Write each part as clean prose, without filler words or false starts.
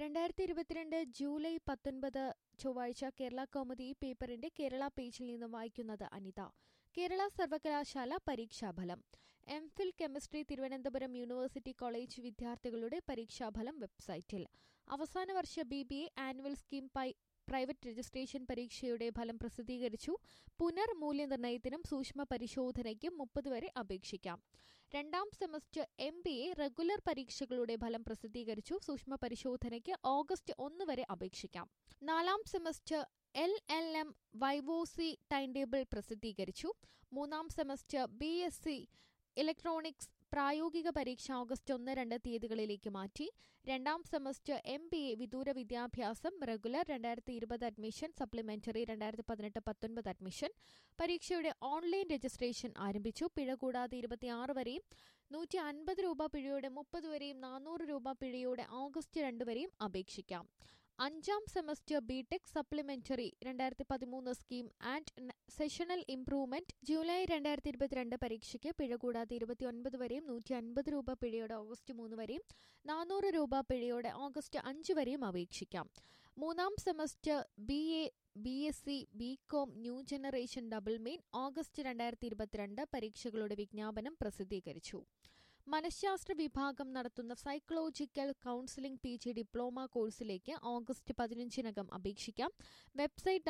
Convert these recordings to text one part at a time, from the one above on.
2022 July 19 ചൊവ്വാഴ്ച കേരള കൗമുദി പേപ്പറിന്റെ കേരള പേജിൽ നിന്ന് വായിക്കുന്നത് അനിത. കേരള സർവകലാശാല പരീക്ഷാഫലം. MPhil chemistry Thiruvananthapuram university college വിദ്യാർത്ഥികളുടെ പരീക്ഷാഫലം വെബ്സൈറ്റിൽ. അവസാന വർഷ BBA annual scheme private registration പരീക്ഷയുടെ ഫലം പ്രസിദ്ധീകരിച്ചു. പുനർമൂല്യനിർണ്ണയത്തിനും സൂക്ഷ്മ പരിശോധനയ്ക്കും 30 വരെ അപേക്ഷിക്കാം. രണ്ടാം സെമസ്റ്റർ MBA റെഗുലർ പരീക്ഷകളുടെ ഫലം പ്രസിദ്ധീകരിച്ചു. സൂക്ഷ്മ പരിശോധനയ്ക്ക് ഓഗസ്റ്റ് 1 വരെ അപേക്ഷിക്കാം. നാലാം semester LLM viva voce time table പ്രസിദ്ധീകരിച്ചു. മൂന്നാം സെമസ്റ്റർ BSc ഇലക്ട്രോണിക്സ് പ്രായോഗിക പരീക്ഷ ഓഗസ്റ്റ് 1-2 തീയതികളിലേക്ക് മാറ്റി. രണ്ടാം സെമസ്റ്റർ MBA വിദൂര വിദ്യാഭ്യാസം റെഗുലർ 2020 അഡ്മിഷൻ, സപ്ലിമെന്ററി 2018-19 അഡ്മിഷൻ പരീക്ഷയുടെ ഓൺലൈൻ രജിസ്ട്രേഷൻ ആരംഭിച്ചു. പിഴ കൂടാതെ 26 വരെയും 150 രൂപ പിഴയോടെ 30 വരെയും 400 രൂപ പിഴയോടെ ഓഗസ്റ്റ് 2 വരെയും അപേക്ഷിക്കാം. അഞ്ചാം semester BTech supplementary 2013 scheme and sessional improvement July 2022 പരീക്ഷയ്ക്ക് പിഴ കൂടാതെ 29 വരെയും 150 രൂപ പിഴയോടെ ഓഗസ്റ്റ് 3 വരെയും 400 രൂപ പിഴയോടെ ഓഗസ്റ്റ് 5 വരെയും അപേക്ഷിക്കാം. മൂന്നാം semester BA BSc BCom new generation double main August 2022 പരീക്ഷകളുടെ വിജ്ഞാപനം പ്രസിദ്ധീകരിച്ചു. മനഃശാസ്ത്ര വിഭാഗം നടത്തുന്ന സൈക്കോളജിക്കൽ കൗൺസിലിംഗ് PG ഡിപ്ലോമ കോഴ്സിലേക്ക് ഓഗസ്റ്റ് 15-നകം അപേക്ഷിക്കാം. Website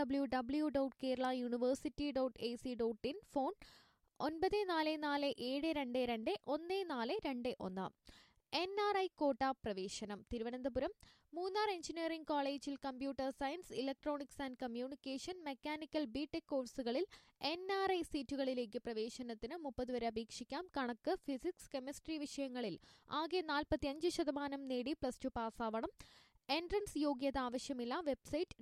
www.keralauniversity.ac.in. Phone 9447221421. NRI quota പ്രവേശനം. തിരുവനന്തപുരം മൂന്നാർ എഞ്ചിനീയറിംഗ് കോളേജിൽ computer science, electronics and communication, mechanical BTech കോഴ്സുകളിൽ NRI സീറ്റുകളിലേക്ക് പ്രവേശനത്തിന് 30 വരെ അപേക്ഷിക്കാം. കണക്ക്, ഫിസിക്സ്, കെമിസ്ട്രി വിഷയങ്ങളിൽ ആകെ 45% നേടി +2 പാസ്സാവണം. എൻട്രൻസ് യോഗ്യത ആവശ്യമില്ല. Website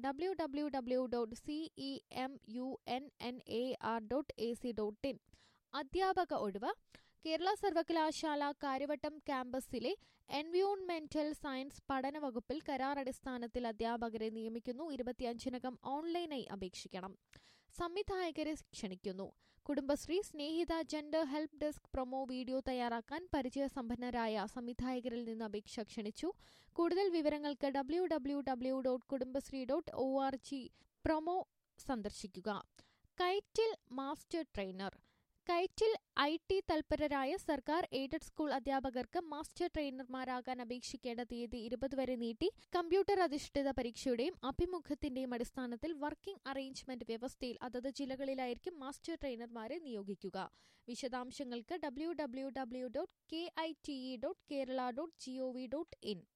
www.cemunar.ac.in. അധ്യാപക ഒഴിവ്. കേരള സർവകലാശാല കാര്യവട്ടം ക്യാമ്പസിലെ എൻവയോൺമെന്റൽ സയൻസ് പഠന വകുപ്പിൽ കരാർ അടിസ്ഥാനത്തിൽ അധ്യാപകരെ നിയമിക്കുന്നു. 25-നകം ഓൺലൈനായി അപേക്ഷിക്കണം. സംവിധായകരെ ക്ഷണിക്കുന്നു. Kudumbashree, Snehitha, gender help desk promo video തയ്യാറാക്കാൻ പരിചയസമ്പന്നരായ സംവിധായകരിൽ നിന്ന് അപേക്ഷ ക്ഷണിച്ചു. കൂടുതൽ വിവരങ്ങൾക്ക് www.kudumbasri.org പ്രൊമോ സന്ദർശിക്കുക. കൈറ്റിൽ മാസ്റ്റർ ട്രെയിനർ. കൈറ്റിൽ IT തൽപരരായ സർക്കാർ എയ്ഡഡ് സ്കൂൾ അധ്യാപകർക്ക് മാസ്റ്റർ ട്രെയിനർമാരാകാൻ അപേക്ഷിക്കേണ്ട തീയതി 20 വരെ നീട്ടി. കമ്പ്യൂട്ടർ അധിഷ്ഠിത പരീക്ഷയുടെയും അഭിമുഖത്തിന്റെയും അടിസ്ഥാനത്തിൽ വർക്കിംഗ് അറേഞ്ച്മെന്റ് വ്യവസ്ഥയിൽ അതത് ജില്ലകളിലായിരിക്കും മാസ്റ്റർ ട്രെയിനർമാരെ നിയോഗിക്കുക. വിശദാംശങ്ങൾക്ക് www.kite.kerala.gov.in.